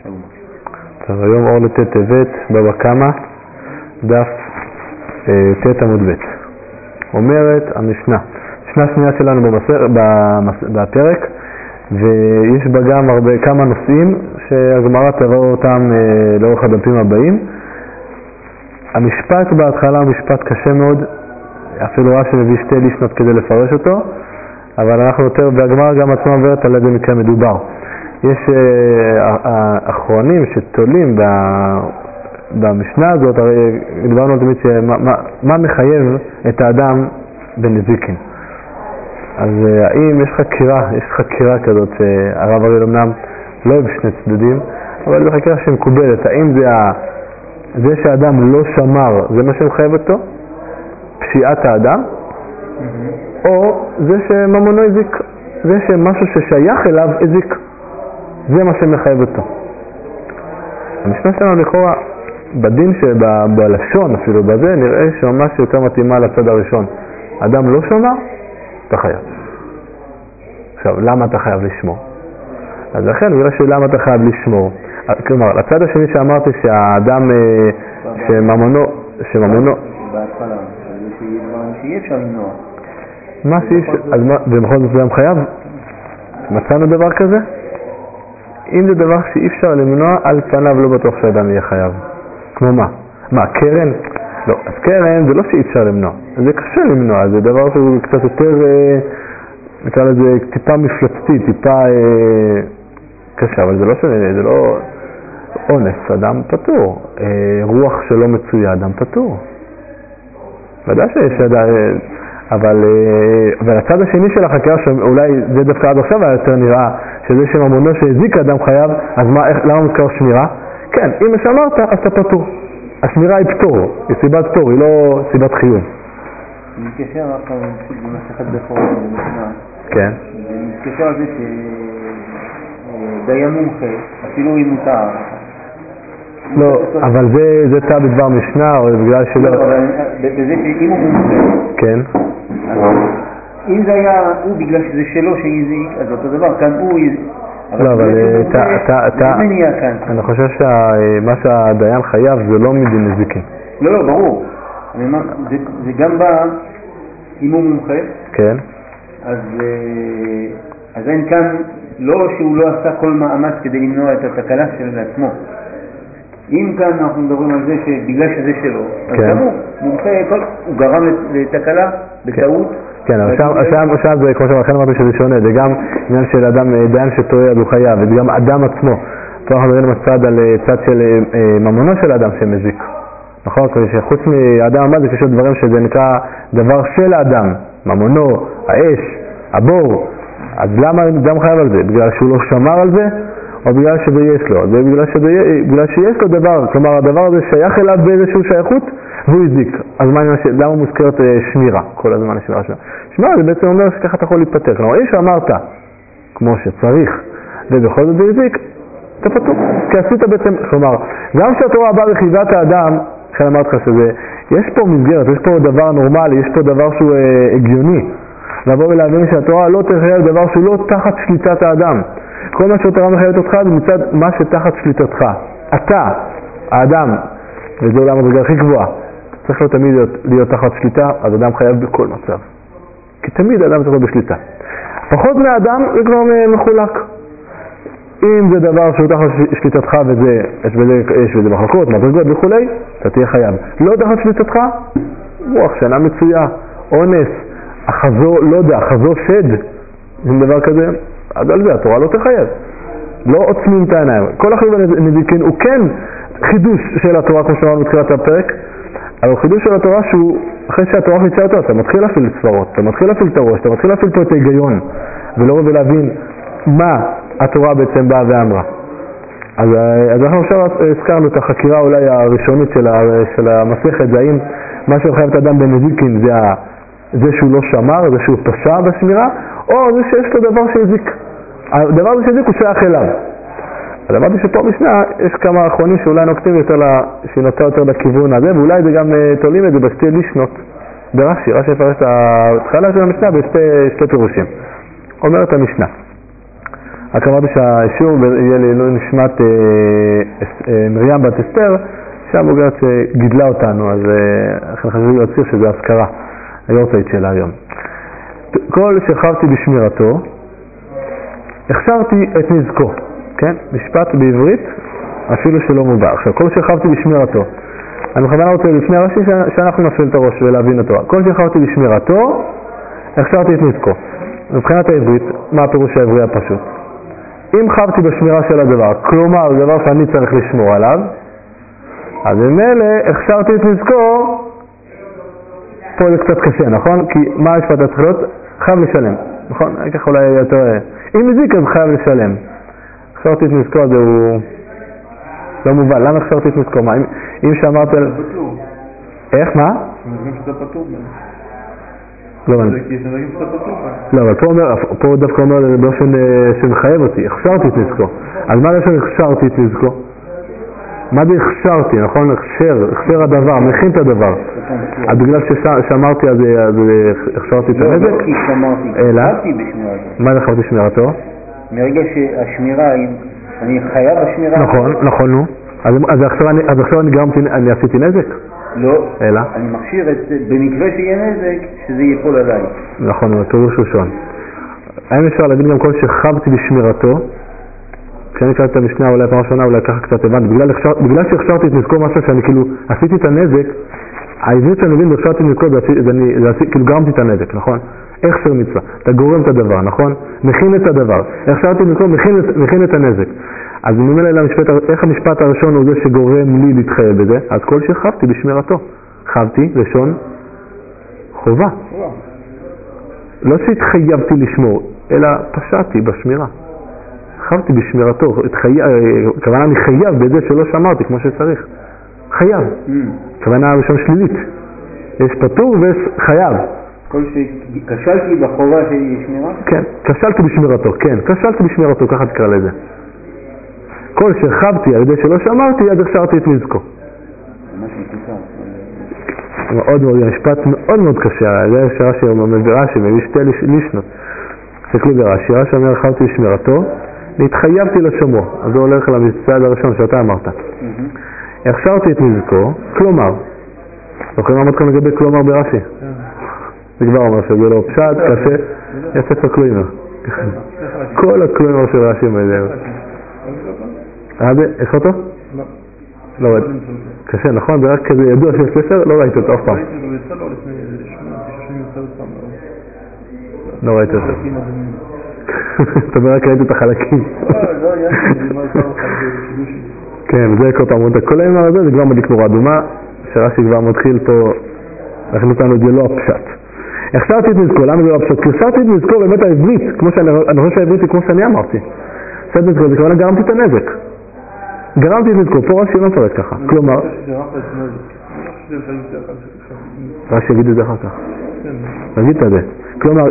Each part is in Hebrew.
טוב, היום אור לט' טבת, בבא קמא, דף ט' עמוד ב'. אומרת המשנה, משנה שנייה שלנו בפרק, ויש בה גם כמה נושאים שהגמרא תבוא אותם לאורך הדפים הבאים. המשפט בהתחלה הוא משפט קשה מאוד, אפילו רש"י מביא שתי לישנות כדי לפרש אותו, אבל אנחנו יותר, והגמרא גם עצמה עוברת על איזה מקרה מדובר. יש אחרונים שתולים במשנה הזאת, הרי דיברנו תמיד מה מחייב את האדם בנזיקין. אז האם יש חקירה כזאת שהרב הרי אמנם לא אוהב שני צדדים, אבל זו חקירה שמקובלת, האם זה שהאדם לא שמר, זה מה שמחייב אותו? פשיעת האדם? או זה שממונו הזיק, זה שמשהו ששייך אליו הזיק, זה מה שמחייב אותו. המשנה שלנו לכאורה, בדין שבלשון אפילו בזה, נראה שממש יותר מתאימה לצד הראשון. אדם לא שמר, אתה חייב. עכשיו, למה אתה חייב לשמור? אז לכן, בגלל שלמה אתה חייב לשמור. כלומר, לצד השני שאמרתי שהאדם שממונו... בהתחלה, שאי אפשר למנוע. מה שאי אפשר... אז מה, ובכל זאת זה גם חייב? מצאנו דבר כזה? אם זה דבר שאי אפשר למנוע, על פניו לא בטוח שהאדם יהיה חייב. כמו מה? מה, קרן? לא, אז קרן זה לא שאי אפשר למנוע. זה קשה למנוע, זה דבר שהוא קצת יותר, נקרא לזה טיפה מפלצתי, טיפה קשה, אבל זה לא שונה, זה לא אונס, אדם פטור. רוח שלא מצויה, אדם פטור. ודאי שיש אדם, אבל הצד השני של החקירה, שאולי זה דווקא עד עכשיו היה יותר נראה, שזה שממונו שהזיק האדם חייב, אז למה מוזכר שמירה? כן, אם מה שאמרת, אז אתה פטור. השמירה היא פטור, היא סיבת פטור, היא לא סיבת חיוב. אני מתקשר עכשיו במסכת בכורות במשנה. כן. אני מתקשר על זה שדיין מומחה, אפילו אם מותר. לא, אבל זה תא בדבר משנה, או בגלל שלא... לא, אבל בזה שאם הוא מומחה. כן. אם זה היה הוא בגלל שזה שלו שהזיק, אז אותו דבר, כאן הוא הזיק. לא, אבל אני חושב שמה שהדיין חייב זה לא מדין נזיקין. לא, ברור. זה גם בא, אם הוא מומחה, כן. אז אין כאן, לא שהוא לא עשה כל מאמץ כדי למנוע את התקלה של עצמו. אם כאן אנחנו מדברים על זה שבגלל שזה שלו, אז גם הוא מומחה, הוא גרם לתקלה בטעות. כן, אבל שם זה, כמו שאמרנו, אמרתי שזה שונה, זה גם עניין של אדם, דיין שטועה אז הוא חייב, וזה גם אדם עצמו. פה אנחנו מדברים מצד על צד של ממונו של אדם שמזיק. נכון? שחוץ מאדם עמד יש עוד דברים שזה נקרא דבר של האדם, ממונו, האש, הבור. אז למה אדם חייב על זה? בגלל שהוא לא שמר על זה? או בגלל שזה יש לו? זה בגלל שיש לו דבר, כלומר הדבר הזה שייך אליו באיזשהו שייכות והוא הזיק. אז למה מוזכרת שמירה? כל הזמן השמירה שלה. שמירה זה בעצם אומר שככה אתה יכול להתפתח. כלומר, אם שאמרת כמו שצריך ובכל זאת זה הזיק, אתה פתור. כי עשית בעצם, כלומר, גם כשהתורה באה וחייבת האדם, לכן אמרת לך שזה, יש פה מסגרת, יש פה דבר נורמלי, יש פה דבר שהוא הגיוני. לבוא ולהבין שהתורה לא תחייב דבר שהוא לא תחת שליטת האדם. כל מה שהתורה מחייבת אותך זה מצד מה שתחת שליטתך. אתה, האדם, וזה אולי המדרגה הכי גבוהה, צריך לא תמיד להיות תחת שליטה, אז אדם חייב בכל מצב. כי תמיד האדם צריך להיות בשליטה. פחות מהאדם זה כבר מחולק. אם זה דבר שהוא תחת שליטתך יש בזה מחלקות, מדרגות וכולי, אתה תהיה חייב. לא תחת שליטתך, רוח שנה מצויה, אונס, חזו שד, זה דבר כזה, אז על זה התורה לא תחייב. לא עוצמים את העיניים. כל החיוב הנזיקין הוא כן חידוש של התורה, כמו שאמרנו בתחילת הפרק, אבל חידוש של התורה שהוא, אחרי שהתורה חידשה אותו, אתה מתחיל להפעיל ספרות, אתה מתחיל להפעיל את הראש, אתה מתחיל להפעיל פה את ההיגיון, ולא להבין מה התורה בעצם באה ואמרה. אז אנחנו עכשיו הזכרנו את החקירה אולי הראשונית של המסכת, זה האם מה שמחייב את האדם בנזיקין זה שהוא לא שמר, זה שהוא פשע בשמירה, או זה שיש לו דבר שהזיק. הדבר הזה שהזיק הוא שייך אליו. אז אמרתי שפה משנה יש כמה אחרונים שאולי נוקטים שנוטה יותר לכיוון הזה, ואולי זה גם תולים את זה בשתי לישנות ברש"י. רש"י יפרש את ההתחלה של המשנה בשתי פירושים. אומרת המשנה, רק אמרתי שהשיעור יהיה לעילוי נשמת מרים בת אסתר, שהבוגרת שגידלה אותנו, אז לכן חשוב להציר שזה הזכרה, היורצייט שלה היום. כל שכבתי בשמירתו, הכשרתי את נזקו, כן? משפט בעברית, אפילו שלא מובא. עכשיו, כל שכבתי בשמירתו, אני בכוונה רוצה לפני הרש"י שאנחנו נפעיל את הראש ולהבין אותו. כל שכבתי בשמירתו, הכשרתי את נזקו. מבחינת העברית, מה הפירוש העברי הפשוט? אם חבתי בשמירה של הדבר, כלומר, זה דבר שאני צריך לשמור עליו, אז ממילא הכשרתי את נזקו, פה זה קצת קשה, נכון? כי מה המשפט צריך להיות? חייב לשלם, נכון? ככה אולי יותר... אם מזיק אז חייב לשלם. הכשרתי את נזקו הזה הוא... לא מובן, למה הכשרתי את נזקו? מה? אם שאמרת... על... איך? מה? מבינים שזה פטור. לא, אבל פה דווקא אומר באופן שמחייב אותי, הכשרתי את נזקו. אז מה זה שהכשרתי את נזקו? מה זה הכשרתי, נכון? הכשר הדבר, מכין את הדבר. אז בגלל שאמרתי אז הכשרתי את הנזק? לא, כי שאמרתי, חייבתי בשמירתו. מה זה חייבתי בשמירתו? מרגע שהשמירה, אני חייב בשמירה... נכון, נו. אז עכשיו אני עשיתי נזק? לא, אלא? אני מכשיר את זה, במקרה שיהיה נזק, שזה ייפול עליי. נכון, זה פירוש ראשון. האם אפשר להגיד גם כל שכבתי בשמירתו, כשאני קראתי את המשנה אולי פעם ראשונה, אולי ככה קצת הבנתי, בגלל שהכשרתי את נזקו משהו שאני כאילו עשיתי את הנזק, העברית שאני מבין והכשרתי את נזקו, זה כאילו גרמתי את הנזק, נכון? הכשר מצווה, אתה גורם את הדבר, נכון? מכין את הדבר. הכשרתי את נזקו, מכין את הנזק. אז ממילא איך המשפט הראשון הוא זה שגורם לי להתחייב בזה? אז כל שכבתי בשמירתו. חבתי, לשון, חובה. לא שהתחייבתי לשמור, אלא פשעתי בשמירה. חבתי בשמירתו, כוונה אני חייב בזה שלא שמרתי כמו שצריך. חייב. כוונה הראשון שלילית. יש פטור ויש חייב. כל שכשלתי בחובה של שמירה? כן, כשלתי בשמירתו, כן. כשלתי בשמירתו, ככה תקרא לזה. כל שכבתי על ידי שלא שמרתי, אז הכשרתי את נזקו. ממש מקוצר. מאוד מאוד, משפט מאוד מאוד קשה. זה שרש"י אומר ברש"י, מביא שתי לישנות. תסתכלו ברש"י, רש"י אומר, חבתי בשמירתו, והתחייבתי לשמרו. אז זה הולך למצעד הראשון שאתה אמרת. הכשרתי את נזקו, כלומר. זוכרים אמרת כאן לגבי כלומר ברש"י? זה כבר אומר שזה לא פשט, קשה, יש ספר קלוימר. כל הקלוימר של רש"י מזה. יש אותו? לא. לא, קשה, נכון? זה רק כזה ידוע שיש ספר, לא ראיתי אותו אף פעם. לא ראיתי אותו. אתה אומר רק ראיתי את החלקים. כן, זה כל פעם, כל הימר הזה זה כבר מדליק נורא אדומה, שרש"י כבר מתחיל פה, להכין אותנו את זה לא הפשט. הכשרתי את נזקו, למה זה לא הפשט? כי הכשרתי את נזקו באמת העברית, אני חושב שהעברית היא כמו שאני אמרתי. הכשרתי את נזקו, זה כמובן גרמתי את הנזק. גרמתי את נזקו, פה רש"י לא מפרט ככה. כלומר... רש"י יגיד את זה אחר כך. נגיד את זה. כלומר,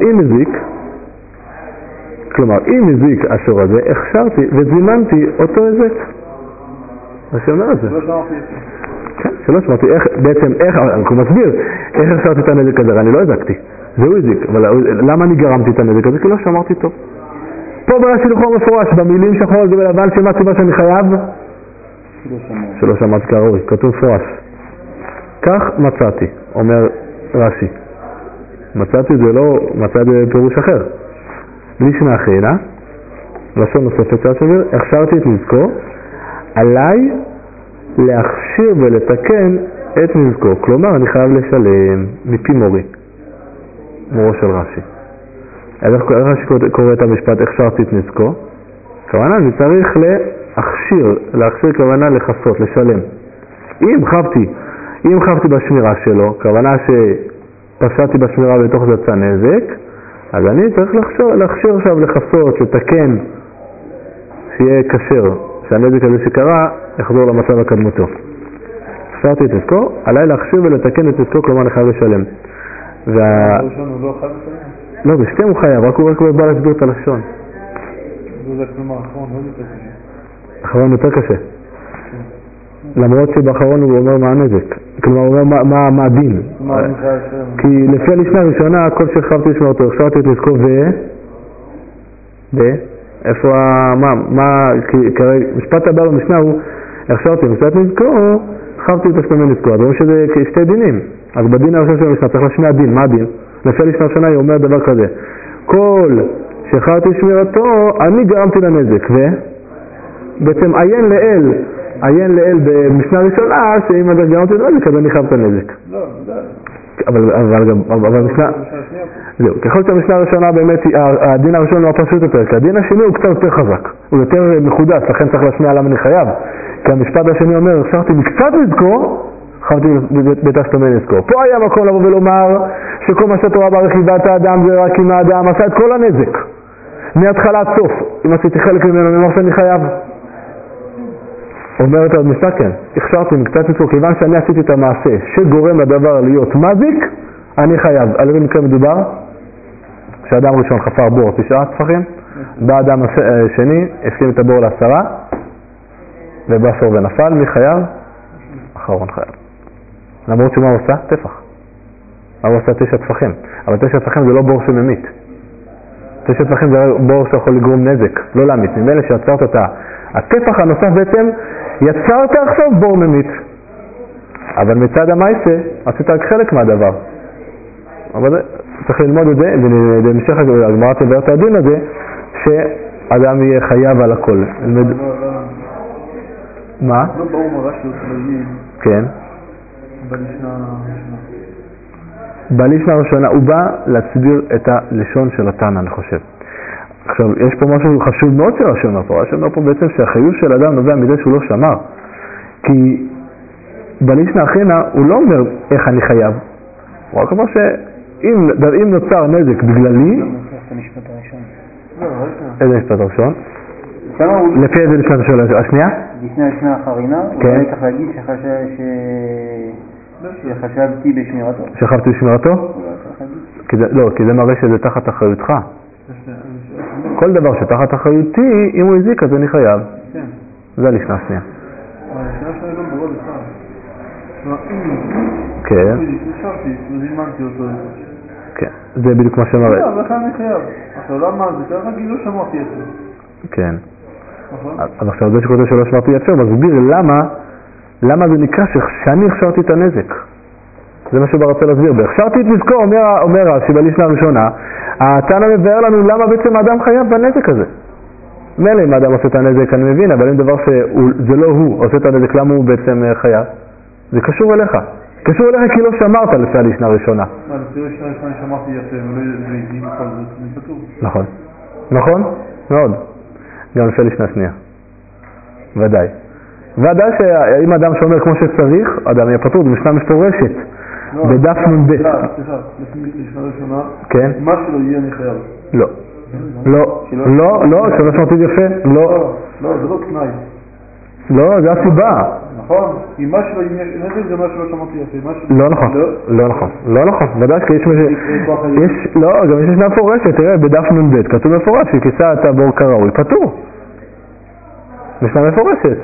אם מזיק השור הזה, הכשרתי וזימנתי אותו הזק. רש"י אומר את זה. כן, שלא שמעתי, בעצם איך, אני מסביר, איך הכשרתי את הנזק הזה, אני לא הזקתי. זהו הזיק, אבל למה אני גרמתי את הנזק הזה? כי לא שמרתי טוב. פה ברש"י לכאורה מפורש, במילים שחור על גבי לבן, שמה סיבה שאני חייב? שלא שמעתי כראוי, כתוב מפורש. כך מצאתי, אומר רש"י. מצאתי זה לא, מצאתי פירוש אחר. לישנא אחרינא, לשון נוספת שאומר, הכשרתי את נזקו, עליי להכשיר ולתקן את נזקו. כלומר, אני חייב לשלם מפי מורי, מורו של רש"י. איך רש"י קורא את המשפט, הכשרתי את נזקו? כוונה, אני צריך להכשיר כוונה לחסות, לשלם. אם חבתי בשמירה שלו, כוונה שפשעתי בשמירה ובתוך זה יצא נזק, אז אני צריך להכשיר עכשיו לחסות, לתקן, שיהיה כשר, שהנזק הזה שקרה יחזור למצב הקדמותו. הכשרתי את נזקו, עליי להכשיר ולתקן את נזקו, כלומר אני חייב לשלם. הראשון הוא לא חייב לשלם? לא, בשתיהם הוא חייב, רק הוא בא להסביר את הלשון. זה כלומר האחרון לא יותר קשה. האחרון יותר קשה. למרות שבאחרון הוא אומר מה הנזק. כלומר הוא אומר מה הדין. כי לפי המשנה הראשונה, כל שכבתי לשמוע אותו, הכשרתי את נזקו איפה, כי משפט הבא במשנה הוא, הכשרתי מצוות נזקו, חבתי את תשלומי נזקו. אז רואים שזה כשתי דינים. אז בדין הראשון של המשנה צריך להשמיע דין. מה הדין? לפי המשנה הראשונה היא אומרת דבר כזה. כל שהכרתי שמירתו, אני גרמתי לנזק. ובעצם עיין לאל במשנה הראשונה, שאם אני גרמתי לנזק, אז אני חייב את הנזק. אבל המשנה... זהו, ככל שהמשנה הראשונה באמת, הדין הראשון הוא הפשוט יותר, כי הדין השני הוא קצת יותר חזק, הוא יותר מחודש, לכן צריך להשמיע למה אני חייב. כי המשפט השני אומר, הכשרתי מקצת נזקו, חייבתי בתשלומי נזקו. פה היה מקום לבוא ולומר שכל מה שהתורה ברכיבת האדם זה רק אם האדם עשה את כל הנזק. מההתחלה עד סוף, אם עשיתי חלק ממנו, אני אומר שאני חייב. אומרת המשנה כן, הכשרתי מקצת נזקו, כיוון שאני עשיתי את המעשה שגורם לדבר להיות מזיק, אני חייב. על איזה מקרה מדובר? כשאדם ראשון חפר בור 9 טפחים, בא אדם שני, הסכים את הבור ל10, ובא שור ונפל, מי חייב? אחרון חייב. למרות שמה הוא עושה? טפח. הוא עושה 9 טפחים. אבל 9 טפחים זה לא בור שממית. 9 טפחים זה בור שיכול לגרום נזק, לא להמית. ממילא שיצרת אותה. הטפח הנוסף בעצם, יצרת עכשיו בור ממית. אבל מצד המעשה, עשית רק חלק מהדבר. אבל צריך ללמוד את זה, ובהמשך הגמרא תבאר את הדין הזה, שאדם יהיה חייב על הכל. מה? לא ברור מרש להיות חייבים. כן. בלישנה הראשונה, הוא בא להסביר את הלשון של התנא, אני חושב. עכשיו, יש פה משהו חשוב מאוד שרשום פה. רשום פה בעצם שהחיוב של אדם נובע מזה שהוא לא שמר. כי בלישנה אחרינה הוא לא אומר איך אני חייב. הוא רק אומר שאם נוצר נזק בגללי... איזה משפט הראשון? לפי איזה משפט הראשון? השנייה? לפני השנייה האחרינה, אולי צריך להגיד שחשבתי בשמירתו. שחבתי בשמירתו? לא, כי זה מראה שזה תחת אחריותך. כל דבר שתחת אחריותי, אם הוא הזיק אז אני חייב. זה הלשנה השנייה. השנייה שלי לא ברור לך. כן. נשארתי, וזימנתי אותו. כן, זה בדיוק מה שמראה. לא, לכן אני חייב. עכשיו למה זה? ככה כאילו שמרתי את זה. כן. אז עכשיו זה שכותב שלא שמרתי יפה, הוא מסביר למה זה נקרא שאני הכשרתי את הנזק. זה מה שהוא רוצה להסביר. בהכשרתי את נזקו, אומר רש"י בלישנה הראשונה, התנא מבאר לנו למה בעצם האדם חייב בנזק הזה. מילא אם האדם עושה את הנזק אני מבין, אבל אם דבר שזה לא הוא עושה את הנזק, למה הוא בעצם חייב? זה קשור אליך. קשור אליך כי לא שמרת לפי הלישנה הראשונה. לפי הלישנה הראשונה שמרתי יפה, ולא יזיתי בכל זאת, זה כתוב. נכון. נכון? מאוד. גם לפי הלישנה השנייה. ודאי. ודאי שאם אדם שאומר כמו שצריך, אדם יהיה פטור, זה משנה מפורשת. בדף נ"ב. סליחה, לפי הלישנה הראשונה, כן? מה שלא יהיה אני חייב. לא. לא, שלא שמרתי יפה. לא, זה לא תנאי. לא, זה הסיבה. נכון, כי מה שלא יהיה נזק זה מה שלא שמרתי יפה. לא נכון. ודאי שיש לא, גם יש משנה מפורשת, תראה, בדף נ"ב, כתוב מפורש, שכיסה את הבור כראוי, פטור. משנה מפורשת.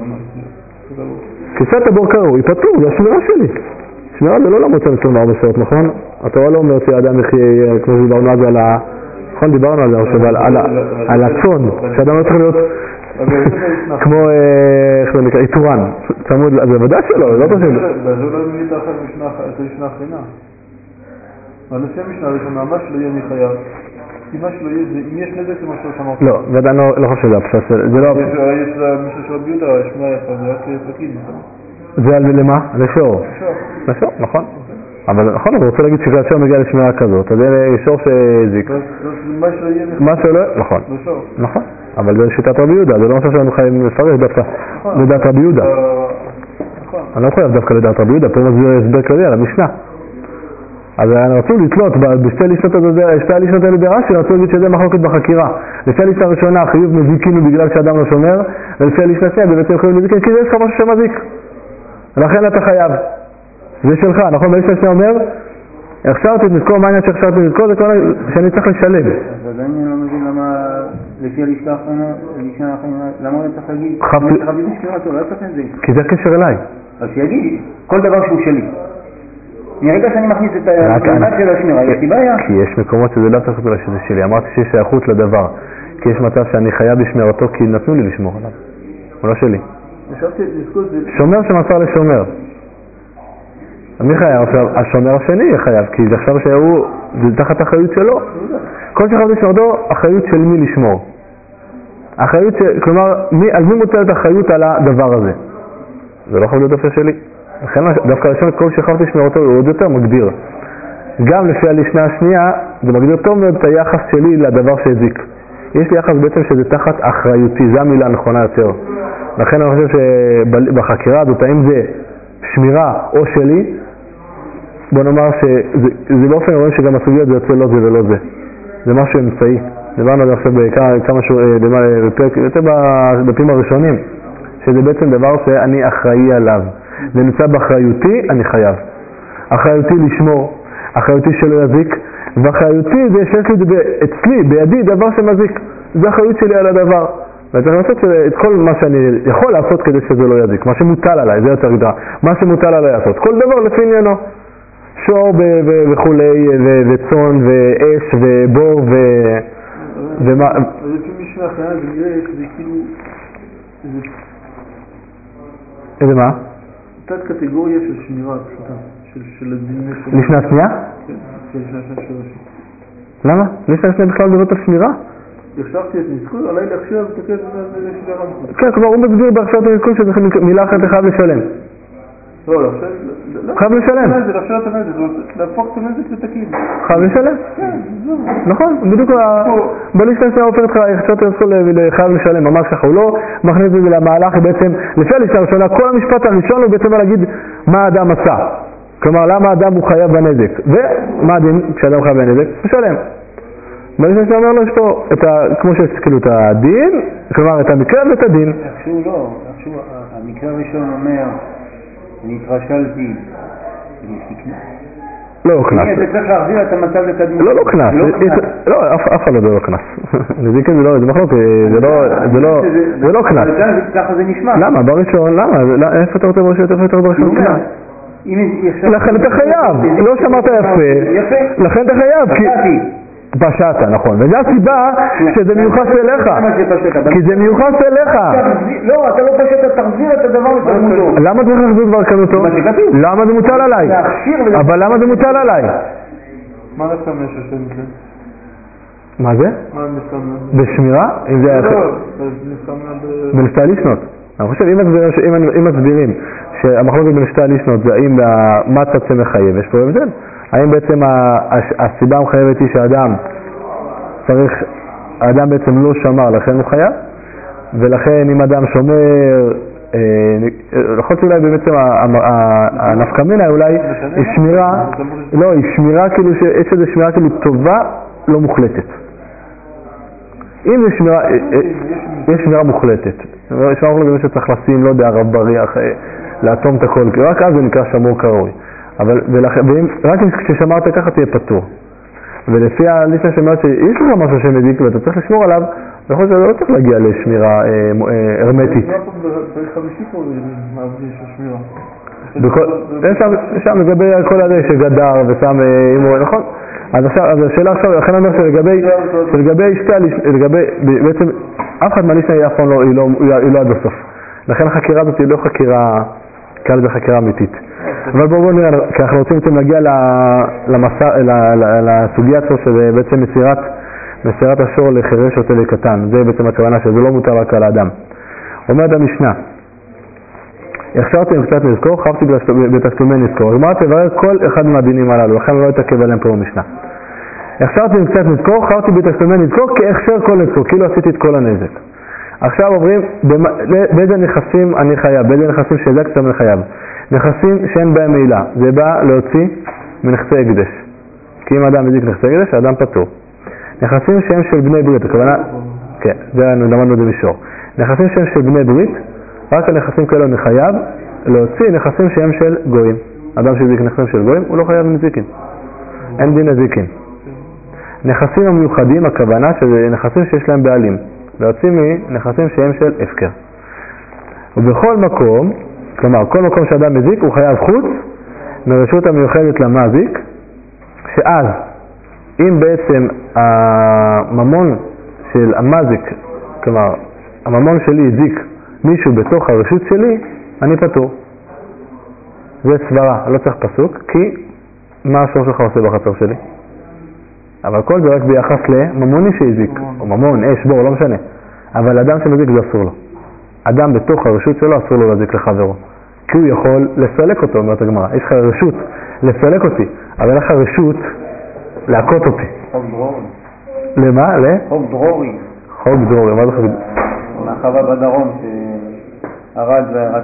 כיסה את הבור כראוי, פטור, זה השמירה שלי. שמירה זה לא למוצא 24 שעות, נכון? התורה לא אומרת שהאדם יחיה, כמו שדיברנו אז על ה... נכון, דיברנו על זה עכשיו, על הצאן, שאדם לא צריך להיות כמו, איך זה נקרא, איתורן, צמוד, זה ודאי שלא, לא פשוט. זה לא מביא את המשנה האחרונה. אבל לפי המשנה הראשונה, מה שלא יהיה אני חייב. כי מה שלא יהיה, אם יש נזק זה מה שלא שמרת. לא, ודאי לא חושב שזה הפשט, זה לא... יש למישהו של הביודה, יש מה יפה, זה רק פקיד. זה למה? לשור. לשור, נכון. אבל נכון, אבל רוצה להגיד שכאשר מגיע לשמירה כזאת, אז זה שור שהזיק. מה שלא יהיה מה שלא, נכון. נכון. אבל זה שיטת רבי יהודה, זה לא משהו שאנחנו חייבים לפרש דווקא לדעת רבי יהודה. אני לא חייב דווקא לדעת רבי יהודה, פה מסביר הסבר כללי על המשנה. אז רצו לתלות בשתי הלישנות האלה ברש"י, רצו להגיד שזה מחלוקת בחקירה. לפי הלישנה הראשונה חיוב מזיקינו בגלל שאדם לא שומר, ולפי הלישנה השנייה בעצם חיוב מזיקינו כי זה יש לך משהו שמזיק. לכן אתה חייב. זה שלך, נכון? בלישנה השנייה אומר, הכשרתי את נזקו, מה העניין שהכשרתי את נזקו? זה כל שאני צריך לשלם. אז עדיין אני לא מבין למה, לפי הלישנה האחרונה, למה הוא צריך להגיד, לא צריך את זה. כי זה הקשר אליי. אז שיגיד, כל דבר שהוא שלי. מרגע שאני מכניס את המעמד של השמירה, יש לי בעיה. כי יש מקומות שזה לא צריך להיות שזה שלי. אמרתי שיש שייכות לדבר. כי יש מצב שאני חייב לשמור אותו כי נתנו לי לשמור עליו. הוא לא שלי. שומר שמסר לשומר. מי חייב? עכשיו, השומר השני יהיה חייב, כי זה עכשיו שהוא, זה תחת אחריות שלו. כל שחייב לשמור אותו, אחריות של מי לשמור. אחריות כלומר, על מי מוטלת אחריות על הדבר הזה? זה לא חייב להיות דווקא שלי. לכן דווקא לשם את כל שחייב לשמור אותו, הוא עוד יותר מגדיר. גם לפי הלשנה השנייה, זה מגדיר טוב מאוד את היחס שלי לדבר שהזיק. יש לי יחס בעצם שזה תחת אחריותי, זו המילה הנכונה יותר. לכן אני חושב שבחקירה הזאת, האם זה שמירה או שלי, בוא נאמר שזה באופן רואים שגם הסוגיות זה יוצא לא זה ולא זה. זה משהו אמצעי. דיברנו על זה עכשיו בכמה יותר בדפים הראשונים, שזה בעצם דבר שאני אחראי עליו. זה נמצא באחריותי, אני חייב. אחריותי לשמור, אחריותי שלא יזיק, ואחריותי זה שיש לי אצלי, בידי, דבר שמזיק. זה אחריות שלי על הדבר. ואני צריך לעשות את כל מה שאני יכול לעשות כדי שזה לא יזיק. מה שמוטל עליי, זה יותר גדול. מה שמוטל עליי לעשות. כל דבר לפי עניינו. שור וכולי, וצון, ואש, ובור, ומה... לפי משנה אחרונה זה נראה שזה כאילו... איזה מה? תת קטגוריה של שמירה פשוטה. של הדיני שמירה. לשנה שנייה? כן, לשנה שנייה. למה? לשנה שנייה בכלל דירות על שמירה? ישבתי את נזכור, עליי להחשב, תקד את זה שגרם. כן, כלומר הוא מסביר בהחשב את הנזכור שזה מילה אחת חייב לשלם. לא, להחשב... חייב לשלם. זה להחשב את הנזק, להפוך את הנזק לתקין. חייב לשלם? כן, זהו. נכון, בדיוק בלישנה שנייה הופך אותך, יחשבת חייב לשלם, ממש ככה, הוא לא מכניס את זה למהלך, בעצם, לפי הלישנה הראשונה, כל המשפט הראשון הוא בעצם להגיד מה האדם עשה. כלומר, למה האדם הוא חייב בנזק. ומה הדין כשאדם חייב בנזק? משלם. בלישנה שאומר לו, יש פה, כמו שיש כאילו את הדין, כלומר את המקרה ואת הדין. איכשהו לא, המקרה הראשון אומר, אני התרשלתי, לא קנס. זה צריך להחזיר את המצב לקדמות. לא קנס. לא, אף אחד לא קנס. נזיקין זה מחלוק, זה לא קנס. ככה זה נשמע. למה? בראשון, למה? איפה אתה רוצה בראשון? איפה אתה רוצה בראשון? קנס. לכן אתה חייב. לא שמעת יפה. לכן אתה חייב. פשעת, נכון. וזו הסיבה שזה מיוחס אליך. כי זה מיוחס אליך. לא, אתה לא פשעת, תחזיר את הדבר לקדמותו. למה אתה מחזיר דבר קדמותו? למה זה מוטל עליי? אבל למה זה מוטל עליי? מה נפתמש השם זה? מה זה? מה נפתמש? בשמירה? לא, בין שתי לשנות. אני חושב, אם מסבירים שהמחלוקת בין שתי לשנות זה האם מה צד שמחייב, יש פה הבדל. האם בעצם הסיבה המחייבת היא האדם בעצם לא שמר, לכן הוא חייב, ולכן אם אדם שומר, יכול להיות שאולי בעצם הנפקמינה אולי היא שמירה, לא, היא שמירה כאילו, יש איזו שמירה כאילו טובה, לא מוחלטת. אם זה שמירה, יש שמירה מוחלטת. יש שמירה מוחלטת שצריך לשים, לא יודע, רב בריח, לאטום את הכל, רק אז זה נקרא שמור כראוי. אבל רק כששמרת ככה תהיה פטור. ולפי הלישנה שאומרת שיש לך משהו שמזיק ואתה צריך לשמור עליו, יכול להיות שזה לא צריך להגיע לשמירה הרמטית. בחמישי פה מעבדי של שמירה. שם לגבי כל הזה שגדר ושם אימו, נכון? אז השאלה עכשיו, לכן אני אומר שלגבי בעצם אף אחד מהלישנה היא אף פעם לא עד הסוף. לכן החקירה הזאת היא לא חקירה, קל זה חקירה אמיתית. אבל בואו נראה, כי אנחנו רוצים להגיע לסוגיה הזאת שזה בעצם מסירת השור לחירש או לקטן. זה בעצם הכוונה שזה לא מותר רק על האדם. אומרת המשנה, הכשרתי עם קצת נזכור, חפתי בתשלומי נזכור. זאת אומרת, תברר כל אחד מהדינים הללו, לכן לא יתעכב עליהם פה במשנה. הכשרתי עם קצת נזכור, חפתי בתשלומי נזכור, כהכשר כל נזכור, כאילו עשיתי את כל הנזק. עכשיו עוברים, באיזה נכסים אני חייב, באיזה נכסים שזה קצת אני חייב. נכסים שאין בהם מעילה, זה בא להוציא מנכסי הקדש. כי אם אדם מזיק נכסי הקדש, האדם פטור. נכסים שהם של בני ברית, הכוונה, כן, זה למדנו את זה מישור. נכסים שהם של בני ברית, רק הנכסים כאלה אני חייב להוציא נכסים שהם של גויים. אדם שמזיק נכסים של גויים, הוא לא חייב נזיקין. אין דין נזיקין. נכסים המיוחדים, הכוונה שזה נכסים שיש להם בעלים. להוציא מנכסים שהם של הפקר. ובכל מקום, כלומר, כל מקום שאדם מזיק הוא חייב חוץ מרשות המיוחדת למזיק, שאז אם בעצם הממון של המזיק, כלומר הממון שלי הזיק מישהו בתוך הרשות שלי, אני פטור. זה סברה, לא צריך פסוק, כי מה השור שלך עושה בחצר שלי? אבל כל זה רק ביחס לממוני שהזיק, או ממון, אש, בור, לא משנה. אבל אדם שמזיק זה אסור לו. אדם בתוך הרשות שלו אסור לו להזיק לחברו. כי הוא יכול לסלק אותו, אומרת הגמרא. יש לך רשות לסלק אותי, אבל אין לך רשות להכות אותי. חוק דרורי. למה? חוק דרורי. חוק דרורי, מה זה חוק דרורי? מהחווה בדרום שהרג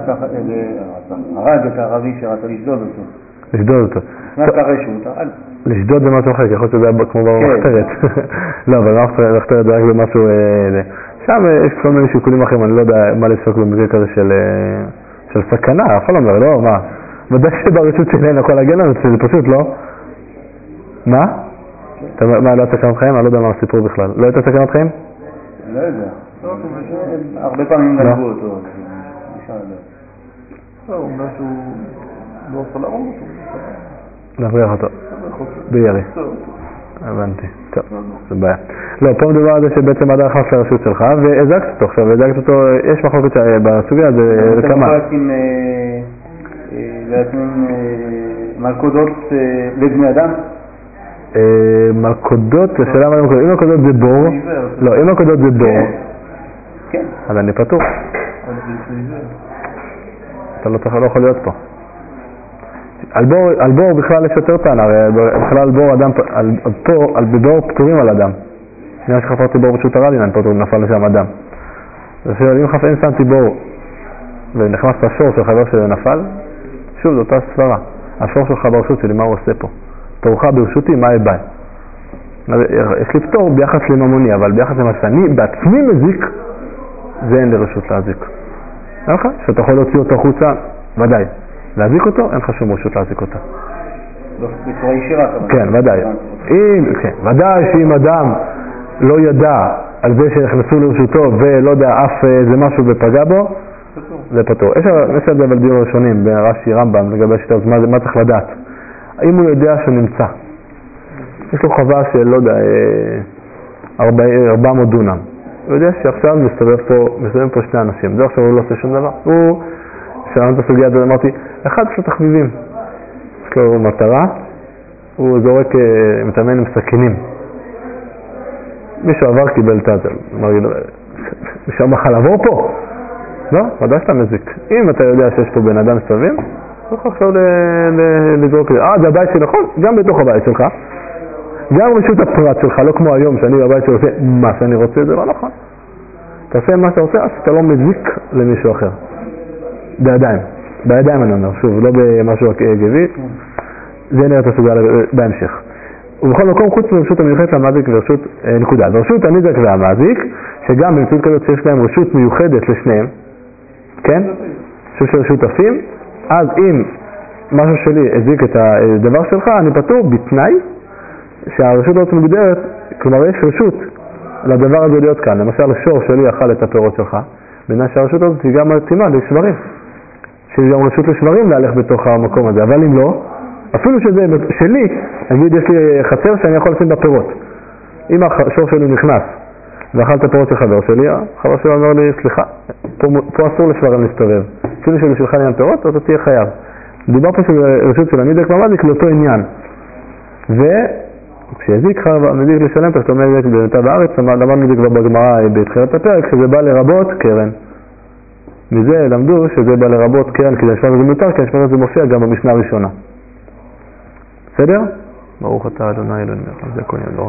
את הערבי שרצה לשדוד אותו. לשדוד אותו. נתן רשות, הרג. לשדוד זה משהו אחר, יכול להיות שזה היה כמו במחתרת. לא, אבל במחתרת זה רק במשהו... שם יש כל מיני שיקולים אחרים, אני לא יודע מה לפסוק במקרה כזה של סכנה, אף אחד לא אומר, לא, מה? ודאי שברשות שלי אין יכול להגן לנו, זה פשוט, לא? מה? מה, לא הייתה סכנת חיים? אני לא יודע מה הסיפור בכלל. לא הייתה סכנת חיים? לא יודע. הרבה פעמים גנבו אותו. הוא אומר שהוא לא עושה להרוג אותו. להבריח אותו. בירי. הבנתי. טוב, זה בעיה. לא, פה מדובר על זה שבעצם אדם נכנס לרשות שלך והזקת אותו עכשיו, והזקת אותו, יש מחלוקת בסוגיה, זה כמה. אתה יכול להקים מלכודות לבני אדם? מלכודות, השאלה מה מלכודות, אם מלכודות זה בור, לא, אם מלכודות זה בור, אז אני פטור. אתה לא יכול להיות פה. על בור בכלל יש יותר טענה, בכלל על בור אדם, בבור פטורים על אדם. שנייה שחפרתי בור פשוט הרדין, אני פטור, נפל לשם אדם. אם שמתי בור ונכנס לשור של חבר שלי נפל, שוב, זו אותה סברה. השור שלך ברשות שלי, מה הוא עושה פה? תורך ברשותי, מה הבא? יש לי פטור ביחס לממוני, אבל ביחס למה שאני בעצמי מזיק, זה אין לרשות להזיק. אין לך? שאתה יכול להוציא אותו חוצה, ודאי. להזיק אותו, אין לך שום רשות להזיק אותה. בצורה ישירה. כן, ודאי. ודאי שאם אדם לא ידע על זה שנכנסו לרשותו ולא יודע אף זה משהו ופגע בו, זה פטור. יש על זה אבל דיון ראשונים בין רש"י רמב"ם לגבי שיטות, מה צריך לדעת? אם הוא יודע שהוא נמצא, יש לו חווה של, לא יודע, 400 דונם. הוא יודע שעכשיו מסתובב פה שני אנשים. זה עכשיו הוא לא עושה שום דבר. הוא, כשאמרנו את הסוגיה הזאת, אמרתי, אחד יש לו תחביבים. יש לו מטרה, הוא זורק, מתאמן עם סכינים. מישהו עבר קיבל את זה. מישהו אמר לך לעבור פה? לא, ודאי שאתה מזיק. אם אתה יודע שיש פה בן אדם מסתובבים, הוא יכול עכשיו לזרוק את זה. זה הבית שלי, נכון? גם בתוך הבית שלך. גם רשות הפרט שלך, לא כמו היום שאני בבית שעושה מה שאני רוצה, זה לא נכון. תעשה מה שאתה עושה, אז אתה לא מזיק למישהו אחר. בידיים אני אומר, שוב, לא במשהו גבי. זה נראה את הסוגיה בהמשך. ובכל מקום חוץ מרשות המיוחדת למזיק ורשות נקודה. ורשות הנזק והמזיק, שגם במציאות כזאת שיש להם רשות מיוחדת לשניהם, כן? של שותפים, אז אם משהו שלי הזיק את הדבר שלך, אני פטור בתנאי שהרשות לא מוגדרת, כלומר יש רשות לדבר הזה להיות כאן. למשל, השור שלי אכל את הפירות שלך, בגלל שהרשות הזאת היא גם מתאימה לשברים. שיש גם רשות לשברים להלך בתוך המקום הזה, אבל אם לא, אפילו שזה שלי, נגיד יש לי חצר שאני יכול לשים בפירות. אם השור שלי נכנס ואכל את הפירות של חבר שלי, החבר שלי אומר לי, סליחה, פה אסור לשברים להסתובב. אפילו שלי שלך לי פירות, אז אתה תהיה חייב. דיבר פה שזה רשות של הנזק והמזיק לאותו עניין. וכשהזיק חייב המזיק לשלם, אתה אומר נזק במיטב הארץ, למדנו את זה כבר בגמרא בתחילת הפרק, שזה בא לרבות קרן. מזה למדו שזה בא לרבות קרן, כי זה מותר, כי זה מופיע גם במשנה הראשונה. בסדר? ברוך אתה אדוני אלוהינו מלך העולם והכל נהיה בדברו.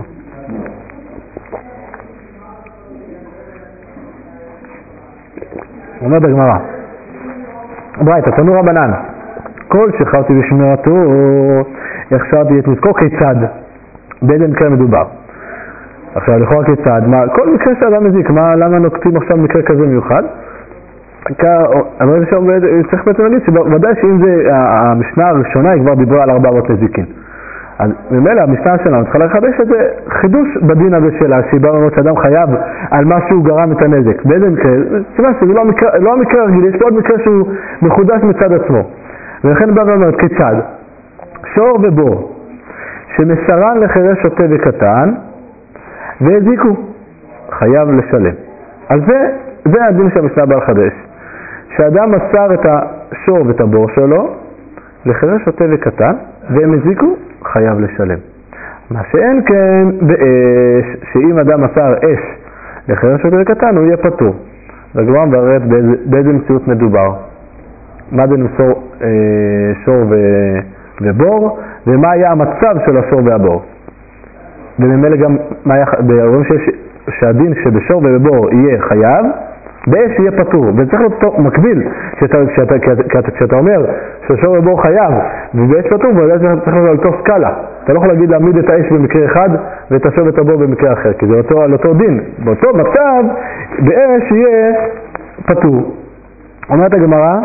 אומר בגמרא, ברייתא, תנו רבנן, כל שחרתי בשמירתו, הכשרתי את נזקו כיצד? באיזה מקרה מדובר? עכשיו, לכאורה כיצד? כל מקרה שאדם מזיק, למה נוקטים עכשיו מקרה כזה מיוחד? אבל צריך בעצם להגיד שוודאי שאם זה המשנה הראשונה היא כבר דיברה על 400 נזיקין. אז ממילא המשנה שלנו צריכה לחדש את זה חידוש בדין הזה שלה, שהיא באה ואומרת שאדם חייב על מה שהוא גרם את הנזק. באיזה מקרה? סימן שזה לא המקרה הרגיל, יש פה עוד מקרה שהוא מחודש מצד עצמו. ולכן באה ואומרת כיצד? שור ובור, שמסרן לחירש שוטה וקטן, והזיקו, חייב לשלם. אז זה הדין שהמשנה בא לחדש. שאדם מסר את השור ואת הבור שלו, לחירש שוטה וקטן, והם הזיקו, חייב לשלם. מה שאין כן באש, שאם אדם מסר אש לחירש שוטה וקטן, הוא יהיה פטור. והגמרא מבררת באיזה מציאות מדובר. מה זה למסור שור ובור, ומה היה המצב של השור והבור. וממילא גם רואים שהדין שבשור ובבור יהיה חייב, באש יהיה פטור. וצריך להיות מקביל, כשאתה אומר ששור ובור חייב ובאש פטור, ואולי צריך להיות על אותו סקאלה. אתה לא יכול להגיד להעמיד את האש במקרה אחד ואת השור ואת הבור במקרה אחר, כי זה על אותו דין. באותו מצב באש יהיה פטור. אומרת הגמרא,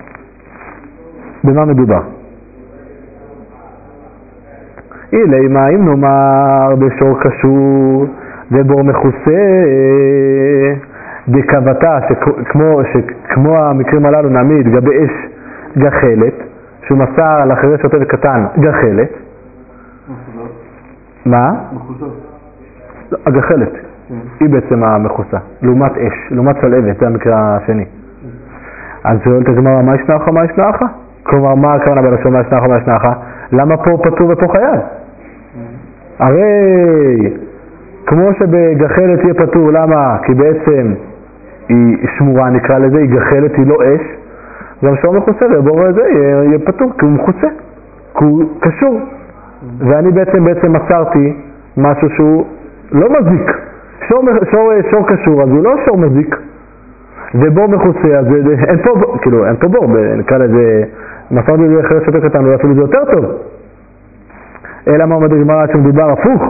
במה מדובר? אילי אם נאמר בשור קשור ובור מכוסה דקבתה, שכמו המקרים הללו נעמיד גבי אש גחלת, שהוא מסר על החירש שוטה וקטן גחלת. מה? מכוסה. הגחלת, היא בעצם המכוסה, לעומת אש, לעומת שלהבת, זה המקרה השני. אז שואלת הגמרא, מה ישנך, מה ישנך? כלומר, מה הכוונה בלשון מה ישנך, מה ישנך? למה פה פטור ופה חייב? הרי כמו שבגחלת יהיה פטור, למה? כי בעצם היא שמורה, נקרא לזה, היא גחלת, היא לא אש. גם שור מכוסה ובור הזה יהיה פטור, כי הוא מכוסה, כי הוא קשור. ואני בעצם מסרתי משהו שהוא לא מזיק. שור קשור, אז הוא לא שור מזיק. ובור מכוסה, אז אין פה בור, נקרא לזה, מסרתי את זה אחרי שוטה קטן, הוא אפילו זה יותר טוב. אלא מה עומד הגמרא שמדובר הפוך?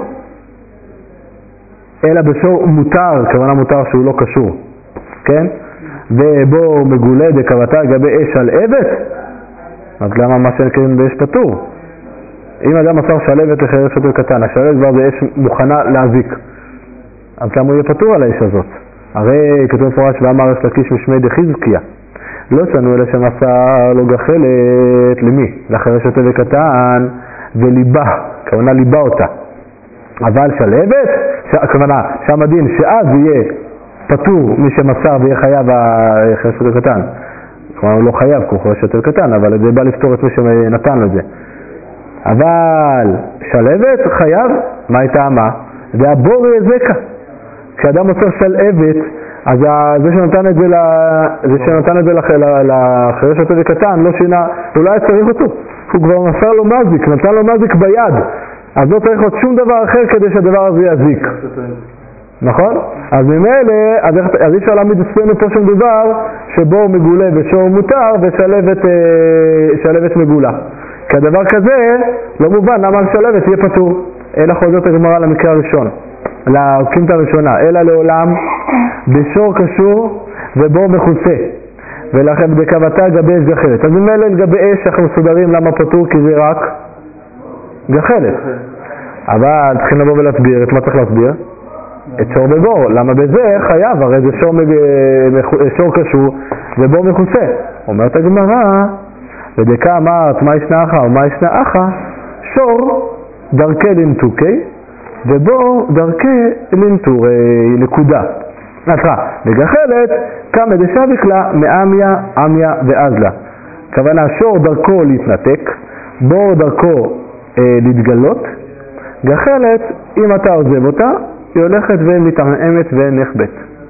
אלא בשור מותר, כוונה מותר שהוא לא קשור, כן? ובו מגולה דקבתה גבי אש על עבד, אז למה מה שנקראים באש פטור? אם אדם מסר שלהבת לחירש שוטה קטן, השלהבת כבר זה אש מוכנה להזיק, אז למה הוא יהיה פטור על האש הזאת? הרי כתוב מפורש ואמר יש לקיש משמי דחזקיה, לא שנו אלא שמסר לו גחלת, למי? לחירש שוטה וקטן וליבה, כוונה ליבה אותה. אבל שלהבת, הכוונה שם הדין שאז יהיה פטור מי שמסר ויהיה חייב החירש שוטה קטן. כלומר הוא לא חייב כי הוא חירש שוטה קטן, אבל זה בא לפתור את מי שנתן לו את זה. אבל שלהבת חייב, מה הייתה מה? זה הבור יזקה. כשאדם מוסר שלהבת, אז זה שנתן את זה לחירש שוטה וקטן, לא שינה, הוא לא היה צריך אותו. הוא כבר מסר לו מזיק, נתן לו מזיק ביד. אז לא צריך עוד שום דבר אחר כדי שהדבר הזה יזיק. נכון? אז ממילא, אז אי אפשר להעמיד אצלנו פה שום דבר שבו מגולה ושור מותר ושלהבת מגולה. כי הדבר כזה לא מובן למה שלהבת יהיה פטור. אלא חוזרת הגמרא למקרה הראשון, להקימת הראשונה, אלא לעולם בשור קשור ובור מכוסה. ולכן בקבתה גבי אש גחלת. אז ממילא לגבי אש אנחנו מסודרים למה פטור, כי זה רק גחלת. אבל צריכים לבוא ולהסביר, את מה צריך להסביר? את שור ובור. למה בזה חייב? הרי זה שור קשור ובור מכוסה. אומרת הגמרא, ודקה אמרת מה ישנה אחא ומה ישנה אחא, שור דרכי לנטוקי ובור דרכי לנטורי, נקודה. וגחלת כמה דשביק לה מאמיה, אמיה ואזלה. כוונה שור דרכו להתנתק, בור דרכו להתגלות. גחלת, אם אתה עוזב אותה, היא הולכת ומתעממת ונחבט.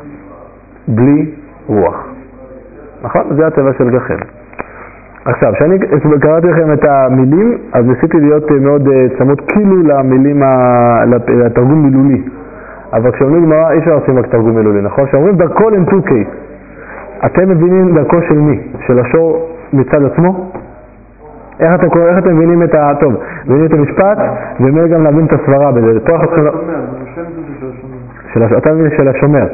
בלי רוח. נכון? זה הטבע של גחלת. עכשיו, כשאני קראתי לכם את המילים, אז ניסיתי להיות מאוד צמוד כאילו למילים, לתרגום מילולי. אבל כשאומרים גמרא, אי אפשר לשים רק תרגום מילולי, נכון? כשאומרים דרכו לנטוקי, אתם מבינים דרכו של מי? של השור מצד עצמו? איך אתם מבינים את טוב, מבינים את המשפט, ומילא גם להבין את הסברה בזה. פה אנחנו צריכים... אתה מבין של השומר.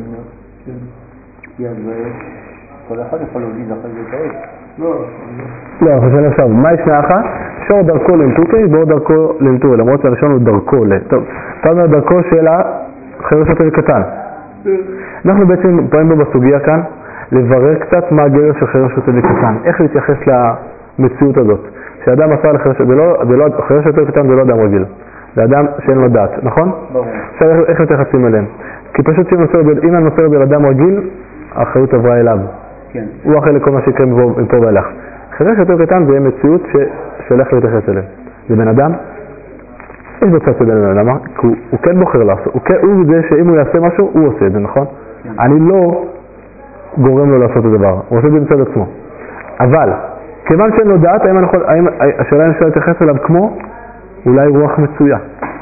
כל אחד יכול להוליד אחרי זה את האש. לא, אני חושב עכשיו, מה ישנה אחא? שור דרכו לנטוקי, בור דרכו לנטורי, למרות שהראשון הוא דרכו. טוב, אתה אומר דרכו של החירש שוטה וקטן. אנחנו בעצם פועלים בו בסוגיה כאן, לברר קצת מה הגדר של חירש שוטה וקטן. איך להתייחס המציאות הזאת. שאדם עשה לחרש, חרש יותר קטן זה לא אדם רגיל. זה אדם שאין לו דעת, נכון? ברור. עכשיו איך מתייחסים אליהם? כי פשוט אם אני מוסר בין אדם רגיל, האחריות עברה אליו. כן. הוא אחרי לכל מה שיקרה מפה ואילך. חרש יותר קטן זה מציאות שהולך להתייחס אליהם. זה בן אדם, יש בו קצת בן אדם, למה? כי הוא כן בוחר לעשות. הוא זה שאם הוא יעשה משהו, הוא עושה את זה, נכון? כן. אני לא גורם לו לעשות את הדבר, הוא עושה את זה מצד עצמו. אבל, כיוון שאין לו דעת, השאלה אפשר להתייחס אליו כמו אולי רוח מצויה.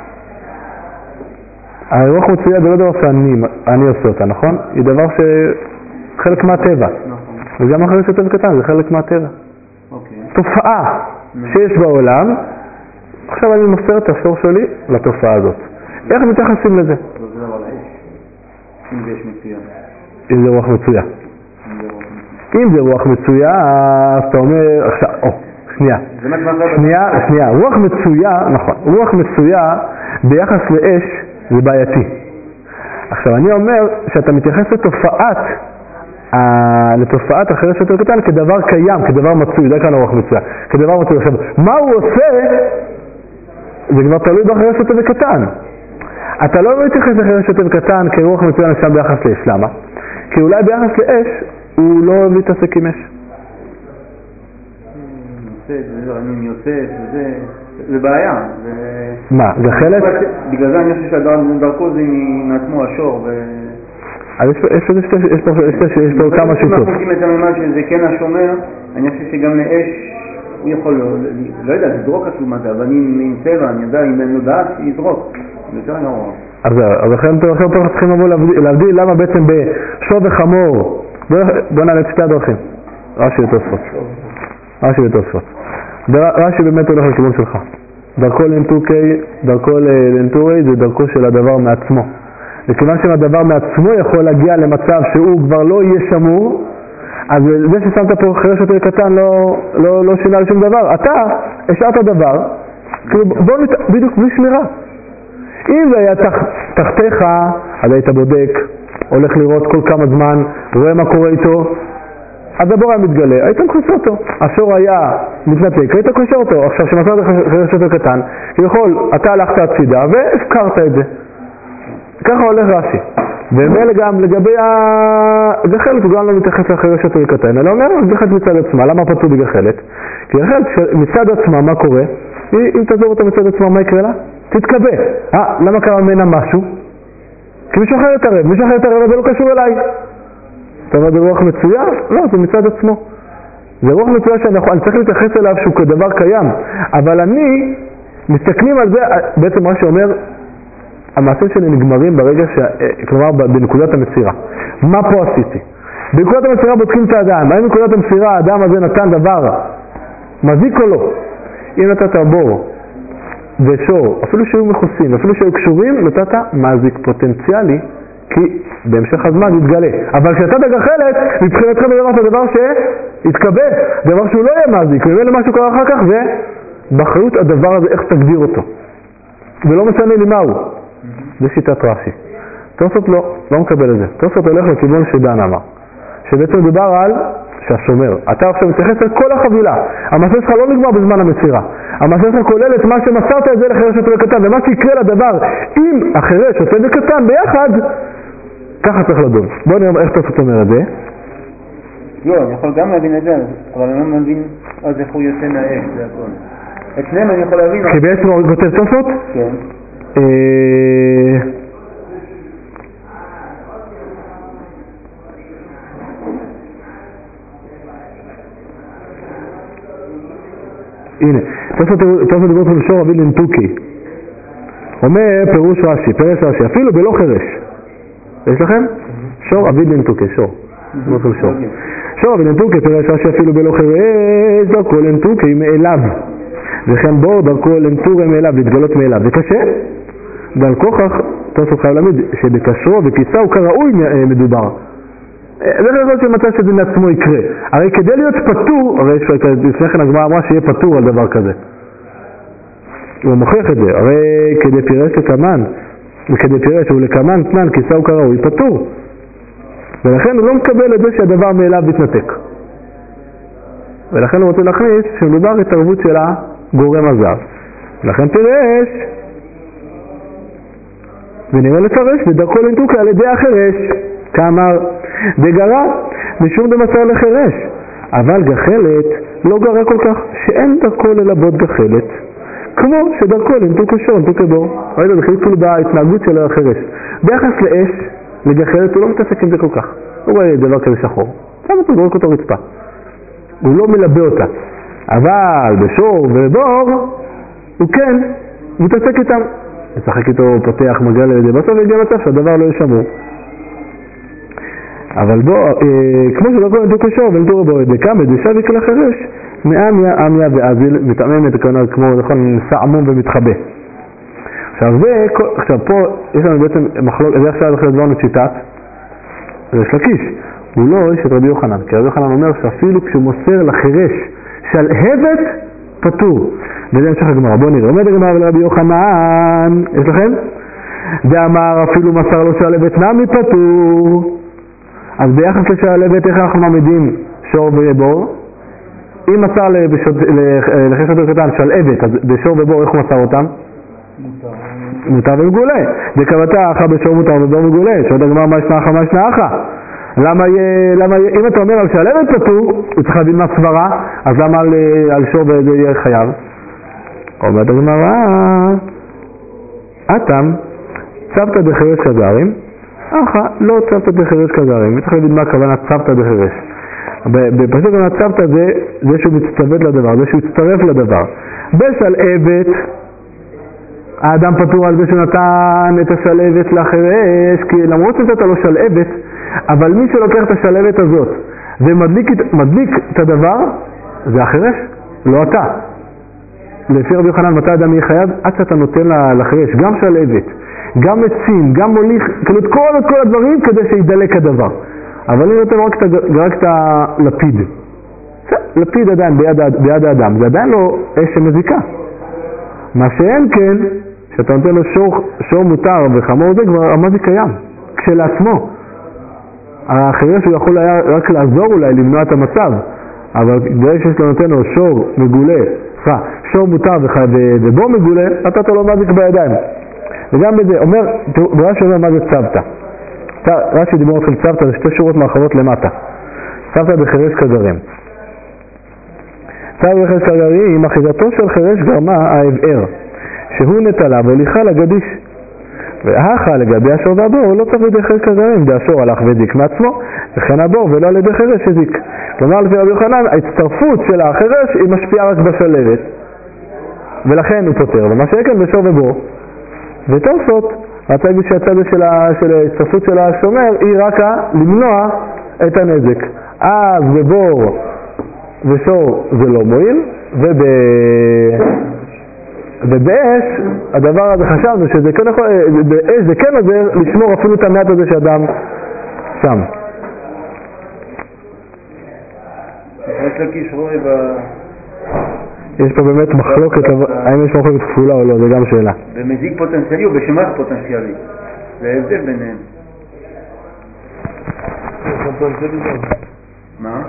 הרוח מצויה זה לא דבר שאני עושה אותה, נכון? היא דבר שחלק מהטבע. נכון. וגם אחרי יותר קטן, זה חלק מהטבע. אוקיי. תופעה שיש בעולם, עכשיו אני מוסר את השור שלי לתופעה הזאת. איך מתייחסים לזה? זה דבר לאש. אם זה יש מצויה. אם זה רוח מצויה. אם זה רוח מצויה, אז אתה אומר, עכשיו, שנייה, רוח מצויה, נכון, רוח מצויה ביחס לאש זה בעייתי. עכשיו אני אומר שאתה מתייחס לתופעת החרש יותר קטן כדבר קיים, כדבר מצוי, זה כאן רוח מצויה, כדבר מצוי. עכשיו, מה הוא עושה, זה כבר תלוי בחרש יותר קטן. אתה לא מתייחס לחרש יותר קטן כרוח מצויה נשם ביחס לאש, למה? כי אולי ביחס לאש הוא לא מתעסק עם אש. זה בעיה. מה? זה חלק? בגלל זה אני חושב שהדרכו זה מעצמו השור. אז יש פה כמה שיטות. אם אנחנו עושים את הממד שזה כן השומר, אני חושב שגם לאש הוא יכול, לא יודע, לזרוק עצומתה, אבל אם צבע, אני יודע, אם אין לו דעת, יזרוק. זה יותר נורא. אז לכן פה צריכים לבוא להבדיל למה בעצם בשור וחמור. בוא נעלה את שתי הדרכים. רש"י ותוספות. רש"י באמת הולך לכיוון שלך. דרכו לנטורי זה דרכו של הדבר מעצמו. וכיוון שהדבר מעצמו יכול להגיע למצב שהוא כבר לא יהיה שמור, אז זה ששמת פה חרש יותר קטן לא שינה לשום דבר. אתה השארת דבר, בדיוק בלי שמירה. אם זה היה תחתיך, אז היית בודק, הולך לראות כל כמה זמן, רואה מה קורה איתו, אז הבור היה מתגלה, היית מכסה אותו. השור היה מתנתק, היית קושר אותו. עכשיו שמצאת חרש יותר קטן, יכול, אתה הלכת הצידה והפקרת את זה. ככה הולך רש"י. ומאלה גם לגבי הגחלת, הוא גם לא מתייחס לחרש יותר קטן, אלא אומר, גחלת מצד עצמה. למה פתו בגחלת? כי גחלת מצד עצמה, מה קורה? אם תעזור אותה מצד עצמה, מה יקרה לה? תתקבל. למה קרה ממנה משהו? כי מישהו אחר יתערב, אבל לא קשור אליי. אתה אומר, זה רוח מצויה? לא, זה מצד עצמו. זה רוח מצויה שאני צריך להתייחס אליו שהוא כדבר קיים. אבל אני, מסתכלים על זה, בעצם מה שאומר, המעשים שלי נגמרים ברגע כלומר בנקודת המסירה. מה פה עשיתי? בנקודת המסירה בודקים את האדם. האם בנקודת המסירה האדם הזה נתן דבר מזיק או לא? אם נתת בור ושור, אפילו שהיו מכוסים, אפילו שהיו קשורים, נתת מזיק פוטנציאלי, כי בהמשך הזמן יתגלה. אבל כשאתה בגחלת, מבחינתך בדבר זה דבר שיתקבל, דבר שהוא לא יהיה מזיק, ומילא משהו קרה אחר כך, ובאחריות הדבר הזה איך תגדיר אותו. ולא משנה לי מהו. זה שיטת רש"י. תוספות לא מקבל את זה. תוספות הולך לכיוון שדן אמר. שבעצם מדובר על שהשומר. אתה עכשיו מתייחס על כל החבילה. המעשה שלך לא נגמר בזמן המסירה. המעשה שלך כולל את מה שמסרת את זה לחרש יותר קטן. ומה שיקרה לדבר, אם החרש יותר וקטן ביחד, ככה צריך לדון. בואו נראה איך תוספות אומר את זה. לא, אני יכול גם להבין את זה, אבל אני לא מבין אז איך הוא יוצא מהאש, זה הכל. את שניהם אני יכול להבין. כי בעצם הוא כותב תוספות? כן. הנה, תוספות דיברות של שור אביד לנטוקי. אומר פירוש רש"י, אפילו בלא חרש. יש לכם? שור אביד לנטוקי, שור. שור אביד לנטוקי, פירוש רש"י אפילו בלא חרש, דרכו לנטוקי מאליו. וכן בור דרכו לנטורי מאליו, להתגלות מאליו. זה קשה? ועל כוכך, תוספות חייב להעמיד, שבקשרו וכיסאו כראוי מדובר. זה חייב שמצא שזה מעצמו יקרה. הרי כדי להיות פטור, הרי לפני כן הגמרא אמרה שיהיה פטור על דבר כזה. הוא מוכיח את זה, הרי כדי פירש לקמן, וכדי פירש הוא לקמן תנן, כיסאו כראוי, פטור. ולכן הוא לא מקבל את זה שהדבר מאליו מתנתק. ולכן הוא רוצה להכניס שמדובר התערבות של הגורם הזר. לכן פירש, ונראה לפרש בדרכו לנתוקה על ידי החרש, כאמר, דגרה משום דמסר לחרש, אבל גחלת לא גרה כל כך, שאין דרכו ללבות גחלת, כמו שדרכו לנתוק השור, נתוק הבור. ראינו, זה כאילו בהתנהגות של החרש. ביחס לאש, לגחלת, הוא לא מתעסק עם זה כל כך. הוא רואה דבר כזה שחור. שם אתה זורק אותו רצפה. הוא לא מלבה אותה. אבל בשור ובור, הוא כן מתעסק איתם. משחק איתו, פותח, מגע לידי, בסוף יגיע מצב שהדבר לא ישמור. אבל בוא, כמו שדרכו לנתוק השור ונתוק הבור, דקם, דשביק לחרש, מאמיה ואזיל, מתאממת, כמו נכון, נשא עמום ומתחבא. עכשיו פה יש לנו בעצם מחלוק, זה עכשיו אחרי דברנו שיטת, זה שלקיש, הוא לא יש את רבי יוחנן, כי רבי יוחנן אומר שאפילו כשהוא מוסר לחרש שלהבת פטור. וזה המשך הגמרא, בואו נראה, עומד הגמרא ולרבי יוחנן, יש לכם? ואמר אפילו מסר לו שלהבת נמי פטור. אז ביחס לשלהבת איך אנחנו מעמידים שור ובור? אם מסר לחרש יותר קטן שלהבת, אז בשור ובור איך הוא מסר אותם? מותר ומגולה. דקבתה אחר בשור מותר ובור מגולה. שואלת הגמרא מה ישנה אחר מה ישנה אחר. למה אם אתה אומר על שלהבת פטור, הוא צריך להבין מה סברה, אז למה על שור וזה יהיה חייב? אומרת הגמרא, אתם צבתא דחרש כזרים, לא צבתא דחרש כזרים. וצריך להבין מה הכוונה צבתא דחרש. בפשוט גם הצבתא זה שהוא מצטוות לדבר, זה שהוא הצטרף לדבר. בשלהבת, האדם פטור על זה שנתן את השלהבת לחרש, כי למרות שנתת לו שלהבת, אבל מי שלוקח את השלהבת הזאת ומדליק את הדבר, זה החרש, לא אתה. לפי רבי יוחנן, מתי אדם יהיה חייב? עד שאתה נותן לחרש, גם שלהבת, גם עצים, גם מוליך, כאילו את כל הדברים כדי שידלק הדבר. אבל אם נותן רק את הלפיד, לפיד עדיין ביד האדם, זה עדיין לא אש שמזיקה. מה שאין כן, שאתה נותן לו שור מותר וחמור, זה כבר מה זה קיים, כשלעצמו. החרש הוא יכול היה רק לעזור אולי למנוע את המצב, אבל ברגע שיש לו נותן לו שור מגולה, שור מותר ובור מגולה, אתה לא מזיק בידיים. וגם בזה, אומר, רש"י אומר מה זה צבתא. רש"י דיבר על צבתא, זה שתי שורות מאחרות למטה. צבתא בחרש כזרים. צבתא בחרש כזרים, אחיזתו של חרש גרמה ההבער, שהוא נטלה והוליכה לגדיש. והאחה לגבי השור והבור, הוא לא צריך לידי חרש כזרים, והשור הלך וזיק מעצמו, וכן הבור ולא על ידי חרש הזיק. כלומר, לפי רבי יוחנן, ההצטרפות של החרש היא משפיעה רק בשלהבת, ולכן הוא פותר. ומה שכן בשור ובור, ותוספות, רצה להגיד שהצד של ההצטרפות של השומר היא רק למנוע את הנזק. אז בבור ושור זה לא מועיל, ובאש הדבר הזה חשבנו שזה כן יכול, באש זה כן עוזר לשמור אפילו את המעט הזה שאדם שם. יש פה באמת מחלוקת, האם יש מחלוקת כפולה או לא, זה גם שאלה. במזיק פוטנציאלי או בשמח פוטנציאלי? זה ההבדל ביניהם. מה?